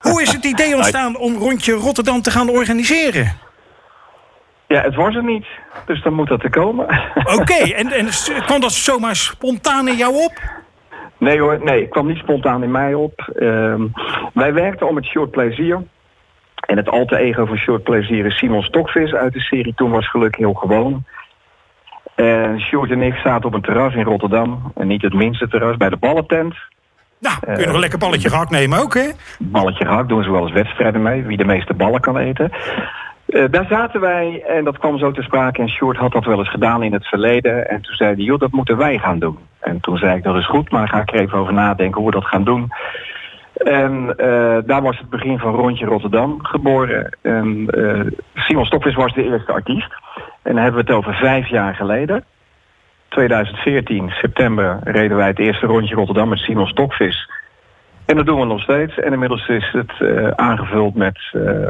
Hoe is het idee ontstaan om Rondje Rotterdam te gaan organiseren? Ja, het was er niet. Dus dan moet dat er komen. Oké, en kwam dat zomaar spontaan in jou op? Nee hoor, het kwam niet spontaan in mij op. Wij werkten om het Short Plezier. En het alter ego van Short Plezier is Simon Stokvis uit de serie Toen was geluk heel gewoon. Short en ik zaten op een terras in Rotterdam. En niet het minste terras, bij de ballentent. Nou, kun je nog een lekker balletje gehakt nemen ook, hè? Balletje gehakt, doen ze wel eens wedstrijden mee. Wie de meeste ballen kan eten. Daar zaten wij en dat kwam zo ter sprake. En Short had dat wel eens gedaan in het verleden. En toen zei hij, joh, dat moeten wij gaan doen. En toen zei ik, dat is goed, maar daar ga ik er even over nadenken hoe we dat gaan doen. En daar was het begin van Rondje Rotterdam geboren. En Simon Stokvis was de eerste artiest. En dan hebben we het over 5 jaar geleden. 2014, september, reden wij het eerste Rondje Rotterdam met Simon Stokvis. En dat doen we nog steeds. En inmiddels is het aangevuld met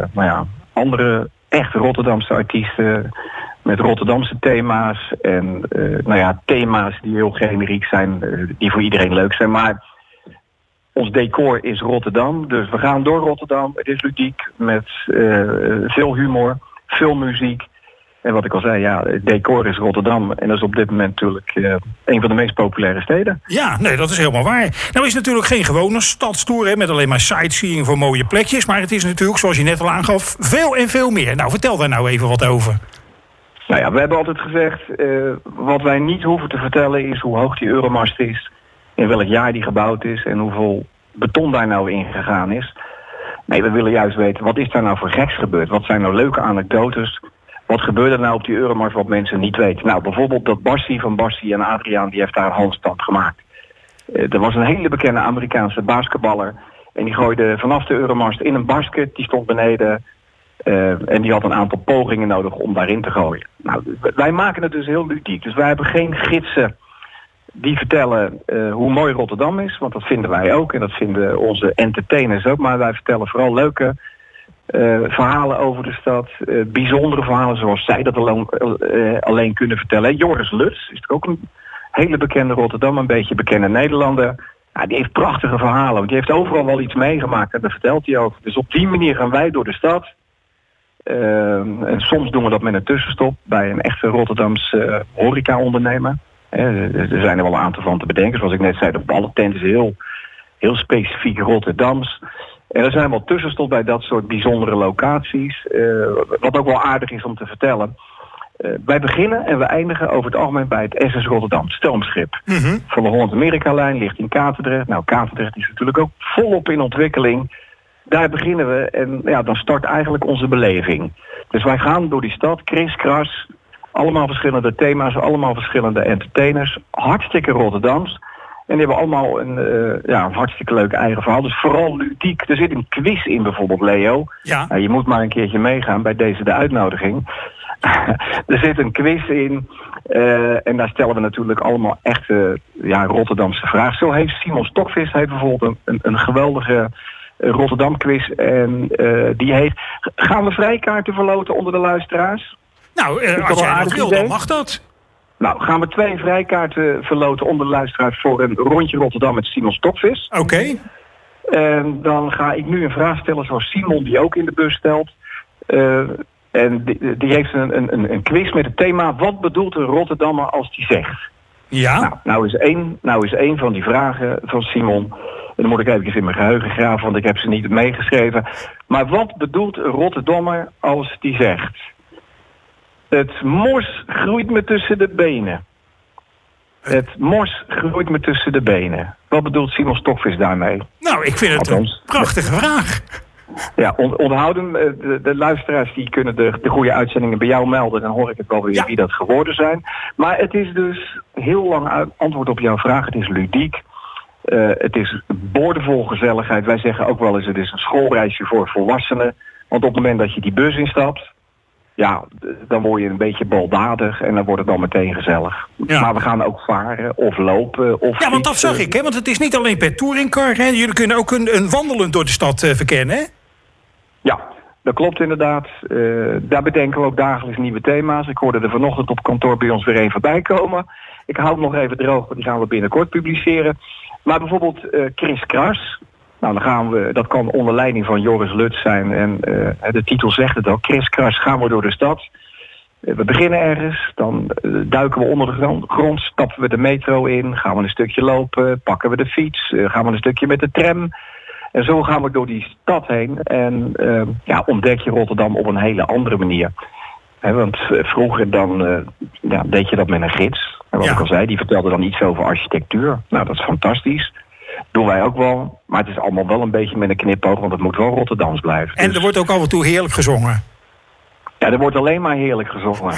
andere echt Rotterdamse artiesten. Met Rotterdamse thema's. En thema's die heel generiek zijn. Die voor iedereen leuk zijn. Maar ons decor is Rotterdam. Dus we gaan door Rotterdam. Het is ludiek. Met veel humor. Veel muziek. En wat ik al zei, ja, het decor is Rotterdam. En dat is op dit moment natuurlijk een van de meest populaire steden. Ja, nee, dat is helemaal waar. Nou is het natuurlijk geen gewone stadstoer, hè, met alleen maar sightseeing voor mooie plekjes. Maar het is natuurlijk, zoals je net al aangaf, veel en veel meer. Nou, vertel daar nou even wat over. Nou ja, we hebben altijd gezegd, wat wij niet hoeven te vertellen is hoe hoog die Euromast is. In welk jaar die gebouwd is en hoeveel beton daar nou in gegaan is. Nee, we willen juist weten, wat is daar nou voor geks gebeurd? Wat zijn nou leuke anekdotes? Wat gebeurde er nou op die Euromast wat mensen niet weten? Nou, bijvoorbeeld dat Bassie van Bassie en Adriaan, die heeft daar een handstand gemaakt. Er was een hele bekende Amerikaanse basketballer. En die gooide vanaf de Euromast in een basket, die stond beneden. En die had een aantal pogingen nodig om daarin te gooien. Nou, wij maken het dus heel ludiek. Dus wij hebben geen gidsen die vertellen hoe mooi Rotterdam is. Want dat vinden wij ook en dat vinden onze entertainers ook. Maar wij vertellen vooral leuke verhalen over de stad. Bijzondere verhalen zoals zij dat alleen kunnen vertellen. Joris Luts is ook een hele bekende Rotterdam, een beetje bekende Nederlander. Ja, die heeft prachtige verhalen. Want die heeft overal wel iets meegemaakt en daar vertelt hij over. Dus op die manier gaan wij door de stad. En soms doen we dat met een tussenstop bij een echte Rotterdamse horeca-ondernemer. Er zijn er wel een aantal van te bedenken. Zoals ik net zei, de ballentent is heel specifiek Rotterdams. En er zijn wel tussenstop bij dat soort bijzondere locaties. Wat ook wel aardig is om te vertellen. Wij beginnen en we eindigen over het algemeen bij het SS Rotterdam, het stoomschip. Mm-hmm. Van de Holland-Amerika-lijn ligt in Katendrecht. Nou, Katendrecht is natuurlijk ook volop in ontwikkeling. Daar beginnen we en ja, dan start eigenlijk onze beleving. Dus wij gaan door die stad, kriskras. Allemaal verschillende thema's, allemaal verschillende entertainers. Hartstikke Rotterdams. En die hebben allemaal een hartstikke leuk eigen verhaal. Dus vooral ludiek. Er zit een quiz in bijvoorbeeld, Leo. Ja. Nou, je moet maar een keertje meegaan bij deze de uitnodiging. Er zit een quiz in. En daar stellen we natuurlijk allemaal echte Rotterdamse vragen. Zo heeft Simon Stokvis bijvoorbeeld een geweldige Rotterdam quiz. En die heet... Gaan we vrijkaarten verloten onder de luisteraars? Nou, als jij dat wil, dan mag dat. Nou, gaan we 2 vrijkaarten verloten onder de luisteraars voor een Rondje Rotterdam met Simon Stokvis. Oké. En dan ga ik nu een vraag stellen zoals Simon die ook in de bus stelt. En die heeft een quiz met het thema: wat bedoelt een Rotterdammer als die zegt? Ja. Nou is één van die vragen van Simon. En dan moet ik even in mijn geheugen graven, want ik heb ze niet meegeschreven. Maar wat bedoelt een Rotterdammer als die zegt: het mos groeit me tussen de benen. Het mos groeit me tussen de benen. Wat bedoelt Simon Stokvis daarmee? Nou, ik vind het een prachtige vraag. Ja, onthouden. De luisteraars die kunnen de goede uitzendingen bij jou melden. Dan hoor ik het wel weer wie dat geworden zijn. Maar het is dus heel lang antwoord op jouw vraag. Het is ludiek. Het is boordevol gezelligheid. Wij zeggen ook wel eens, het is een schoolreisje voor volwassenen. Want op het moment dat je die bus instapt, ja, dan word je een beetje baldadig en dan wordt het dan meteen gezellig. Ja. Maar we gaan ook varen of lopen of ja, want dat zag ik, hè? Want het is niet alleen per touringcar, hè? Jullie kunnen ook een wandelend door de stad verkennen, hè? Ja, dat klopt inderdaad. Daar bedenken we ook dagelijks nieuwe thema's. Ik hoorde er vanochtend op kantoor bij ons weer een voorbij komen. Ik hou het nog even droog, want die gaan we binnenkort publiceren. Maar bijvoorbeeld Chris Kras. Nou, dan gaan we, dat kan onder leiding van Joris Lutz zijn. En de titel zegt het al, kriskras gaan we door de stad. We beginnen ergens, dan duiken we onder de grond, stappen we de metro in, gaan we een stukje lopen, pakken we de fiets, gaan we een stukje met de tram. En zo gaan we door die stad heen en ontdek je Rotterdam op een hele andere manier. Want vroeger dan deed je dat met een gids. En wat ik al zei, die vertelde dan iets over architectuur. Nou, dat is fantastisch. Doen wij ook wel. Maar het is allemaal wel een beetje met een knipoog, want het moet wel Rotterdams blijven. En er wordt ook af en toe heerlijk gezongen. Ja, er wordt alleen maar heerlijk gezongen.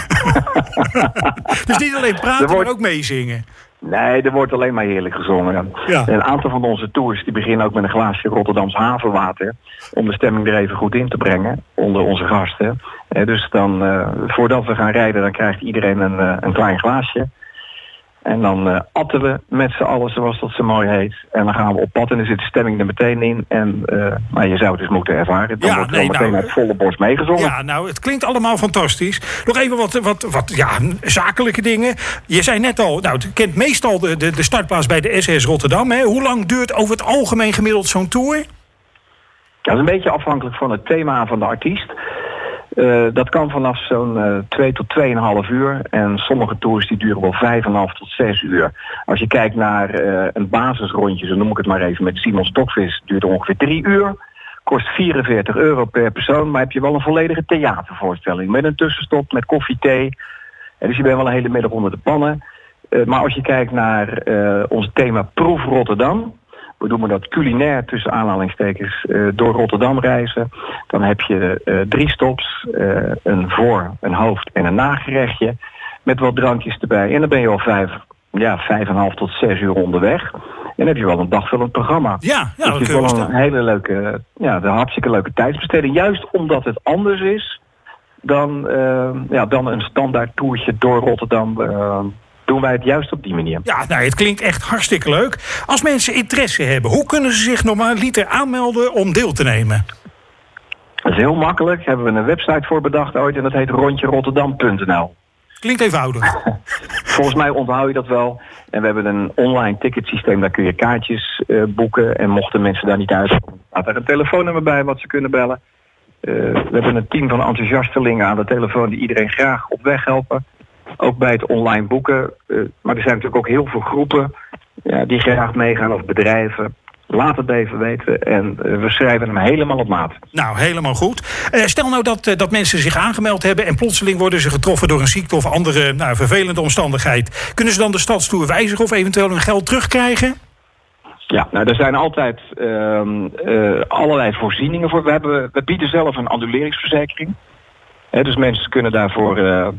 Dus niet alleen praten, maar ook meezingen. Nee, er wordt alleen maar heerlijk gezongen. Ja. Een aantal van onze tours die beginnen ook met een glaasje Rotterdams havenwater. Om de stemming er even goed in te brengen onder onze gasten. Dus dan, voordat we gaan rijden, dan krijgt iedereen een klein glaasje. En dan atten we met z'n allen, zoals dat zo mooi heet. En dan gaan we op pad en dan zit de stemming er meteen in. En je zou het dus moeten ervaren. Dan wordt er meteen uit volle borst meegezongen. Ja, nou, het klinkt allemaal fantastisch. Nog even wat zakelijke dingen. Je zei net al, nou, het kent meestal de startplaats bij de SS Rotterdam. Hè? Hoe lang duurt over het algemeen gemiddeld zo'n tour? Ja, dat is een beetje afhankelijk van het thema van de artiest. Dat kan vanaf zo'n 2 tot 2,5 uur. En sommige tours die duren wel 5,5 tot 6 uur. Als je kijkt naar een basisrondje, zo noem ik het maar even, met Simon Stokvis, duurt ongeveer 3 uur. Kost €44 per persoon, maar heb je wel een volledige theatervoorstelling. Met een tussenstop, met koffie, thee. Dus je bent wel een hele middag onder de pannen. Maar als je kijkt naar ons thema Proef Rotterdam, we noemen dat culinair tussen aanhalingstekens door Rotterdam reizen. Dan heb je 3 stops, een voor-, een hoofd- en een nagerechtje. Met wat drankjes erbij. En dan ben je al 5,5 tot 6 uur onderweg. En dan heb je wel een dagvullend programma. Ja, dat is wel een hele leuke, een hartstikke leuke tijdsbesteding. Juist omdat het anders is dan een standaard toertje door Rotterdam. Doen wij het juist op die manier. Ja, nou, het klinkt echt hartstikke leuk. Als mensen interesse hebben, hoe kunnen ze zich normaliter aanmelden om deel te nemen? Dat is heel makkelijk. Daar hebben we een website voor bedacht ooit en dat heet rondjerotterdam.nl. Klinkt eenvoudig. Volgens mij onthoud je dat wel. En we hebben een online ticketsysteem, daar kun je kaartjes boeken. En mochten mensen daar niet uit, staat er een telefoonnummer bij wat ze kunnen bellen. We hebben een team van enthousiastelingen aan de telefoon die iedereen graag op weg helpen. Ook bij het online boeken. Maar er zijn natuurlijk ook heel veel groepen die graag meegaan of bedrijven. Laat het even weten en we schrijven hem helemaal op maat. Nou, helemaal goed. Stel nou dat mensen zich aangemeld hebben en plotseling worden ze getroffen door een ziekte of andere vervelende omstandigheid. Kunnen ze dan de stadstoer wijzigen of eventueel hun geld terugkrijgen? Ja, nou, er zijn altijd allerlei voorzieningen voor. We bieden zelf een annuleringsverzekering. Dus mensen kunnen daarvoor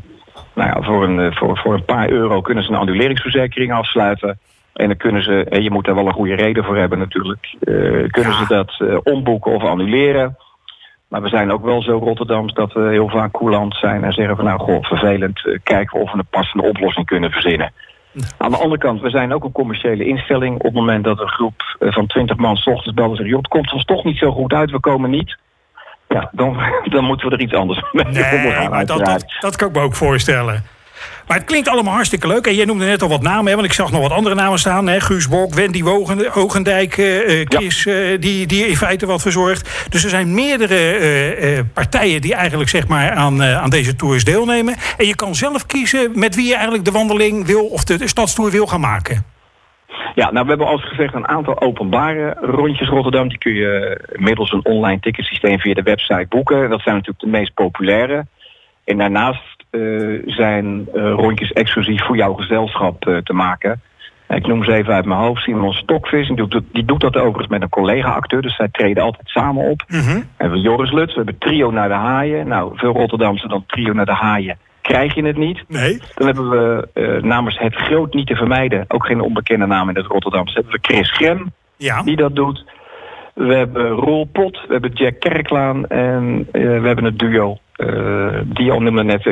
voor een paar euro kunnen ze een annuleringsverzekering afsluiten. En dan kunnen ze, je moet daar wel een goede reden voor hebben natuurlijk, kunnen ze dat omboeken of annuleren. Maar we zijn ook wel zo Rotterdams dat we heel vaak coulant zijn en zeggen van vervelend, kijken of we een passende oplossing kunnen verzinnen. Aan de andere kant, we zijn ook een commerciële instelling. Op het moment dat een groep van 20 man 's ochtends belt en zegt, het komt ons toch niet zo goed uit, we komen niet. Ja, dan moeten we er iets anders mee omgaan. Maar dat kan ik me ook voorstellen. Maar het klinkt allemaal hartstikke leuk. En jij noemde net al wat namen, want ik zag nog wat andere namen staan. Guus Bok, Wendy Hogendijk, Chris, die in feite wat verzorgt. Dus er zijn meerdere partijen die eigenlijk zeg maar aan deze tours deelnemen. En je kan zelf kiezen met wie je eigenlijk de wandeling wil of de stadstour wil gaan maken. Ja, nou, we hebben als gezegd een aantal openbare rondjes Rotterdam. Die kun je middels een online ticketsysteem via de website boeken. Dat zijn natuurlijk de meest populaire. En daarnaast zijn rondjes exclusief voor jouw gezelschap te maken. Ik noem ze even uit mijn hoofd. Simon Stokvis, die doet dat overigens met een collega-acteur. Dus zij treden altijd samen op. Mm-hmm. We hebben Joris Lutz, we hebben Trio naar de Haaien. Nou, veel Rotterdamse dan Trio naar de Haaien. Krijg je het niet? Nee. Dan hebben we namens Het Groot Niet te Vermijden, ook geen onbekende naam in het Rotterdamse, hebben we Chris Grem, die dat doet. We hebben Roel Pot, we hebben Jack Kerklaan en we hebben het duo, die al noemde net,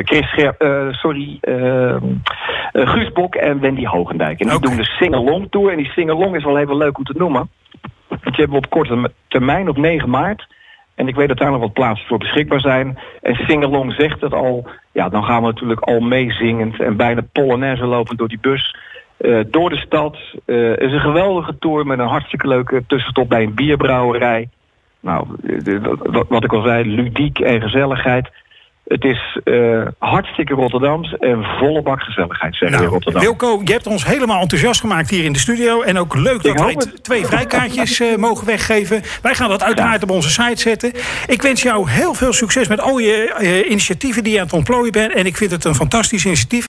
Guus Bok en Wendy Hogendijk. En die doen de Sing-along tour en die Sing-along is wel even leuk om te noemen. Want die hebben we op korte termijn op 9 maart. En ik weet dat daar nog wat plaatsen voor beschikbaar zijn. En Sing-along zegt het al. Ja, dan gaan we natuurlijk al meezingend en bijna polonaise lopend door die bus. door de stad. Het is een geweldige tour met een hartstikke leuke tussenstop bij een bierbrouwerij. Nou, wat ik al zei, ludiek en gezelligheid. Het is hartstikke Rotterdams en volle bak gezelligheid, zeggen we in Rotterdam. Wilco, je hebt ons helemaal enthousiast gemaakt hier in de studio. En ook leuk dat wij 2 vrijkaartjes mogen weggeven. Wij gaan dat uiteraard op onze site zetten. Ik wens jou heel veel succes met al je initiatieven die je aan het ontplooien bent. En ik vind het een fantastisch initiatief.